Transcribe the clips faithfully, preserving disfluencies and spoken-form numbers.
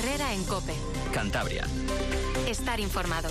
Herrera en COPE. Cantabria. Estar informado.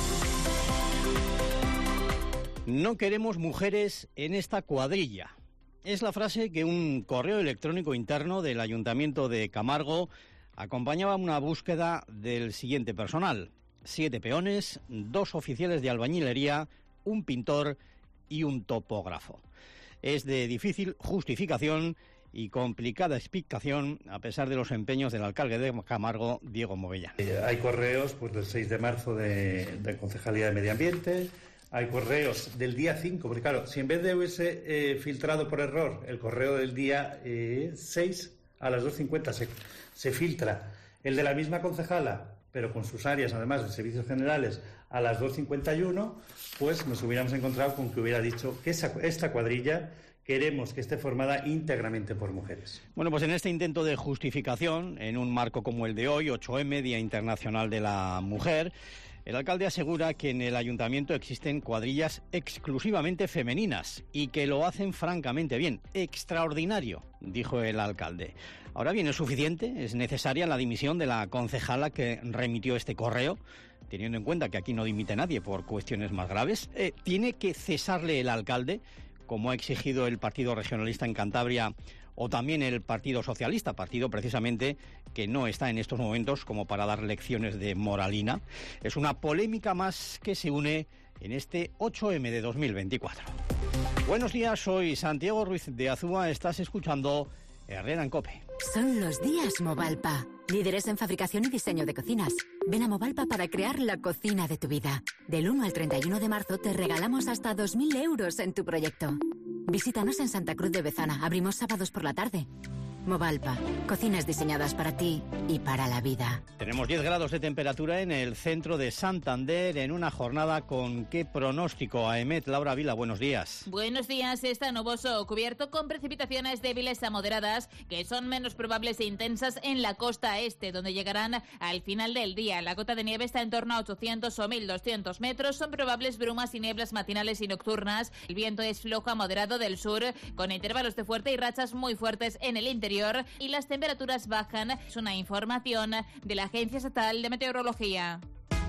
No queremos mujeres en esta cuadrilla. Es la frase que un correo electrónico interno del Ayuntamiento de Camargo acompañaba una búsqueda del siguiente personal: siete peones, dos oficiales de albañilería, un pintor y un topógrafo. Es de difícil justificación y complicada explicación, a pesar de los empeños del alcalde de Camargo, Diego Movellán. Eh, hay correos pues, del seis de marzo de, de Concejalía de Medio Ambiente, hay correos del día cinco, porque claro, si en vez de hubiese eh, filtrado por error el correo del día eh, seis a las dos cincuenta se, se filtra el de la misma concejala, pero con sus áreas además de servicios generales a las dos cincuenta y uno, pues nos hubiéramos encontrado con que hubiera dicho que esa, esta cuadrilla queremos que esté formada íntegramente por mujeres. Bueno, pues en este intento de justificación, en un marco como el de hoy, ocho eme, Día Internacional de la Mujer, el alcalde asegura que en el ayuntamiento existen cuadrillas exclusivamente femeninas y que lo hacen francamente bien. Extraordinario, dijo el alcalde. Ahora bien, ¿es suficiente? ¿Es necesaria la dimisión de la concejala que remitió este correo? Teniendo en cuenta que aquí no dimite nadie por cuestiones más graves. Eh, ¿Tiene que cesarle el alcalde, como ha exigido el Partido Regionalista en Cantabria, o también el Partido Socialista, partido precisamente que no está en estos momentos como para dar lecciones de moralina? Es una polémica más que se une en este ocho eme de dos mil veinticuatro. Buenos días, soy Santiago Ruiz de Azúa, estás escuchando Herrera en COPE. Son los días Movalpa, líderes en fabricación y diseño de cocinas. Ven a Movalpa para crear la cocina de tu vida. Del uno al treinta y uno de marzo te regalamos hasta dos mil euros en tu proyecto. Visítanos en Santa Cruz de Bezana, abrimos sábados por la tarde. Movalpa, cocinas diseñadas para ti y para la vida. Tenemos diez grados de temperatura en el centro de Santander en una jornada con qué pronóstico. Aemet, Laura Vila, buenos días. Buenos días, está nuboso, cubierto con precipitaciones débiles a moderadas que son menos probables e intensas en la costa este, donde llegarán al final del día. La cota de nieve está en torno a ochocientos o mil doscientos metros, son probables brumas y nieblas matinales y nocturnas. El viento es flojo a moderado del sur, con intervalos de fuerte y rachas muy fuertes en el interior, y las temperaturas bajan. Es una información de la Agencia Estatal de Meteorología.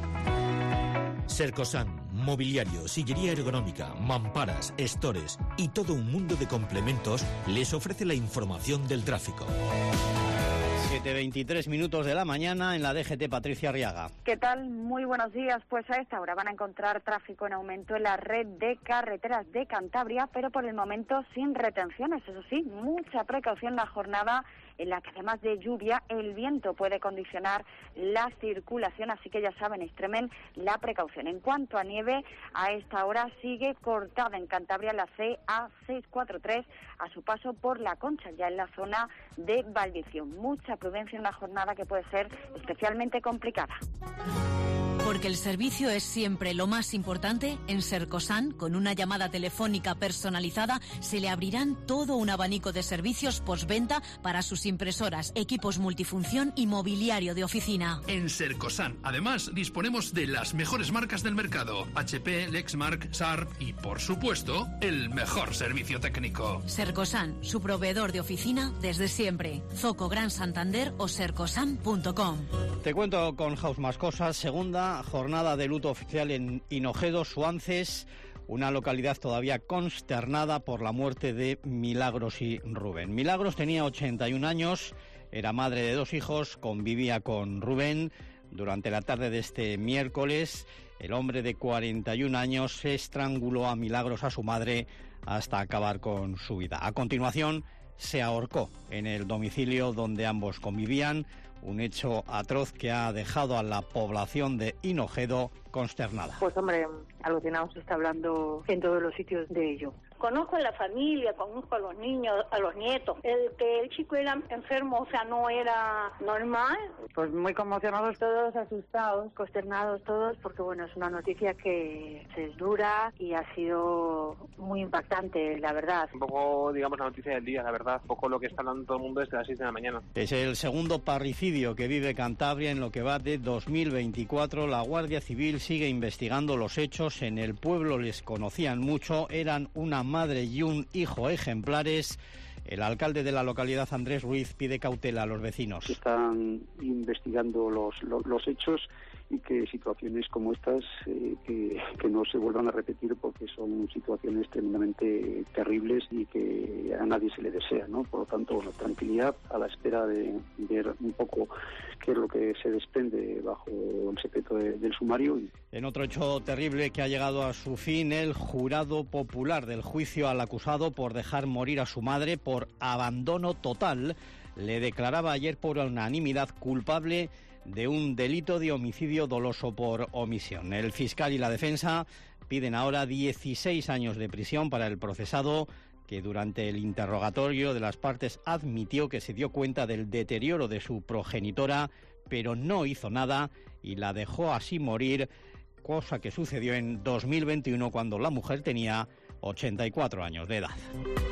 Sercosan, mobiliario, sillería ergonómica, mamparas, estores y todo un mundo de complementos les ofrece la información del tráfico. siete veintitrés minutos de la mañana en la D G T. Patricia Arriaga. ¿Qué tal? Muy buenos días. Pues a esta hora van a encontrar tráfico en aumento en la red de carreteras de Cantabria, pero por el momento sin retenciones. Eso sí, mucha precaución en la jornada en la que además de lluvia el viento puede condicionar la circulación, así que ya saben, extremen la precaución. En cuanto a nieve, a esta hora sigue cortada en Cantabria la C A seiscientos cuarenta y tres a su paso por La Concha, ya en la zona de Valdición. Mucha prudencia en una jornada que puede ser especialmente complicada. Porque el servicio es siempre lo más importante, en Sercosan, con una llamada telefónica personalizada, se le abrirán todo un abanico de servicios postventa para sus impresoras, equipos multifunción y mobiliario de oficina. En Sercosan, además, disponemos de las mejores marcas del mercado: H P, Lexmark, Sharp y, por supuesto, el mejor servicio técnico. Sercosan, su proveedor de oficina desde siempre. Zoco Gran Santander o sercosan punto com. Te cuento con House más cosas. Segunda jornada de luto oficial en Hinojedo, Suances, una localidad todavía consternada por la muerte de Milagros y Rubén. Milagros tenía ochenta y un años, era madre de dos hijos, convivía con Rubén. Durante la tarde de este miércoles, el hombre de cuarenta y un años estranguló a Milagros, a su madre, hasta acabar con su vida. A continuación, se ahorcó en el domicilio donde ambos convivían. Un hecho atroz que ha dejado a la población de Hinojedo consternada. Pues hombre, alucinado se está hablando en todos los sitios de ello. Conozco a la familia, conozco a los niños, a los nietos. El que el chico era enfermo, o sea, no era normal. Pues muy conmocionados todos, asustados, consternados todos, porque bueno, es una noticia que es dura y ha sido muy impactante, la verdad. Un poco, digamos, la noticia del día, la verdad. Un poco lo que está hablando todo el mundo desde las seis de la mañana. Es el segundo parricidio que vive Cantabria en lo que va de dos mil veinticuatro. La Guardia Civil sigue investigando los hechos. En el pueblo les conocían mucho, eran una madre y un hijo ejemplares. El alcalde de la localidad, Andrés Ruiz, pide cautela a los vecinos. Se están investigando los, los, los hechos y que situaciones como estas eh, que, que no se vuelvan a repetir, porque son situaciones tremendamente terribles y que a nadie se le desea, ¿no? Por lo tanto, bueno, tranquilidad a la espera de ver un poco qué es lo que se desprende bajo el secreto de, del sumario. En otro hecho terrible que ha llegado a su fin, el jurado popular del juicio al acusado por dejar morir a su madre por abandono total le declaraba ayer por unanimidad culpable de un delito de homicidio doloso por omisión. El fiscal y la defensa piden ahora dieciséis años de prisión para el procesado, que durante el interrogatorio de las partes admitió que se dio cuenta del deterioro de su progenitora, pero no hizo nada y la dejó así morir, cosa que sucedió en dos mil veintiuno cuando la mujer tenía ochenta y cuatro años de edad.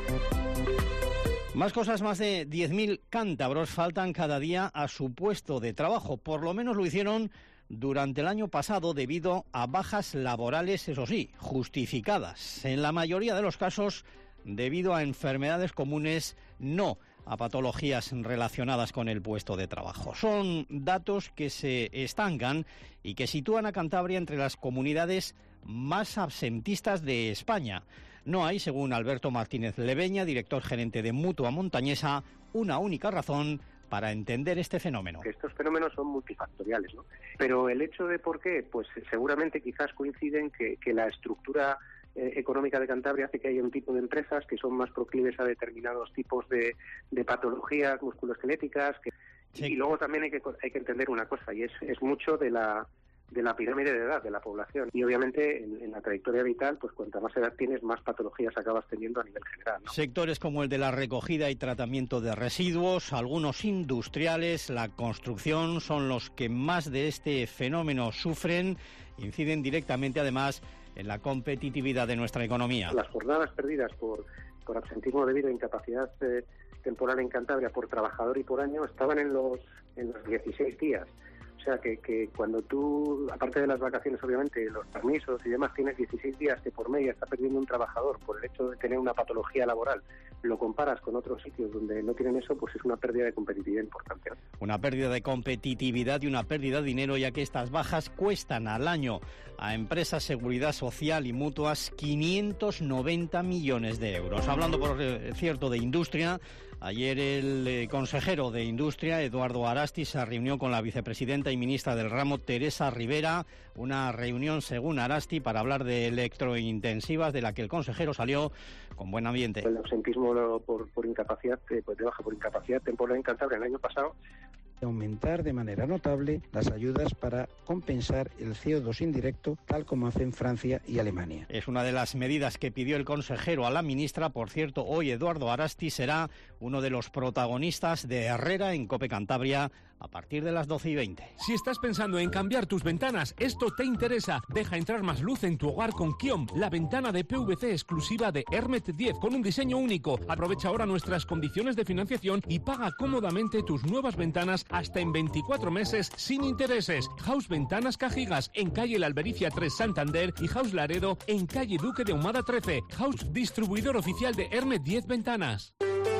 Más cosas, más de diez mil cántabros faltan cada día a su puesto de trabajo. Por lo menos lo hicieron durante el año pasado debido a bajas laborales, eso sí, justificadas. En la mayoría de los casos, debido a enfermedades comunes, no a patologías relacionadas con el puesto de trabajo. Son datos que se estancan y que sitúan a Cantabria entre las comunidades más absentistas de España. No hay, según Alberto Martínez Leveña, director gerente de Mutua Montañesa, una única razón para entender este fenómeno. Estos fenómenos son multifactoriales, ¿no? Pero el hecho de por qué, pues seguramente quizás coinciden que, que la estructura eh, económica de Cantabria hace que haya un tipo de empresas que son más proclives a determinados tipos de, de patologías musculoesqueléticas. Que, sí. Y luego también hay que, hay que entender una cosa, y es, es mucho de la... de la pirámide de edad de la población. Y obviamente en, en la trayectoria vital, pues cuanta más edad tienes, más patologías acabas teniendo a nivel general, ¿no? Sectores como el de la recogida y tratamiento de residuos, algunos industriales, la construcción, son los que más de este fenómeno sufren. Inciden directamente, además, en la competitividad de nuestra economía. Las jornadas perdidas por, por absentismo debido a incapacidad eh, temporal en Cantabria por trabajador y por año estaban en los, en los dieciséis días. O sea, que, que cuando tú, aparte de las vacaciones, obviamente, los permisos y demás, tienes dieciséis días que por media está perdiendo un trabajador por el hecho de tener una patología laboral, lo comparas con otros sitios donde no tienen eso, pues es una pérdida de competitividad importante. Una pérdida de competitividad y una pérdida de dinero, ya que estas bajas cuestan al año a empresas, seguridad social y mutuas quinientos noventa millones de euros. Hablando, por cierto, de industria, ayer el eh, consejero de Industria, Eduardo Arasti, se reunió con la vicepresidenta y ministra del ramo, Teresa Rivera, una reunión, según Arasti, para hablar de electrointensivas, de la que el consejero salió con buen ambiente. El absentismo por, por incapacidad, pues de baja por incapacidad temporal en Cantabria el año pasado. Aumentar de manera notable las ayudas para compensar el C O dos indirecto, tal como hacen Francia y Alemania. Es una de las medidas que pidió el consejero a la ministra. Por cierto, hoy Eduardo Arasti será uno de los protagonistas de Herrera en COPE Cantabria a partir de las doce y veinte. Si estás pensando en cambiar tus ventanas, esto te interesa. Deja entrar más luz en tu hogar con Kiom, la ventana de P V C exclusiva de Hermet diez con un diseño único. Aprovecha ahora nuestras condiciones de financiación y paga cómodamente tus nuevas ventanas hasta en veinticuatro meses sin intereses. House Ventanas Cajigas en calle La Albericia tres Santander y House Laredo en calle Duque de Ahumada trece. House distribuidor oficial de Hermet diez Ventanas.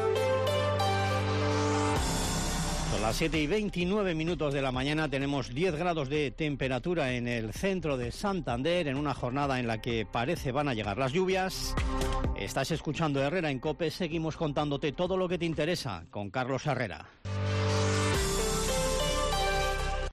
Son las siete y veintinueve minutos de la mañana, tenemos diez grados de temperatura en el centro de Santander, en una jornada en la que parece van a llegar las lluvias. Estás escuchando Herrera en COPE, seguimos contándote todo lo que te interesa con Carlos Herrera.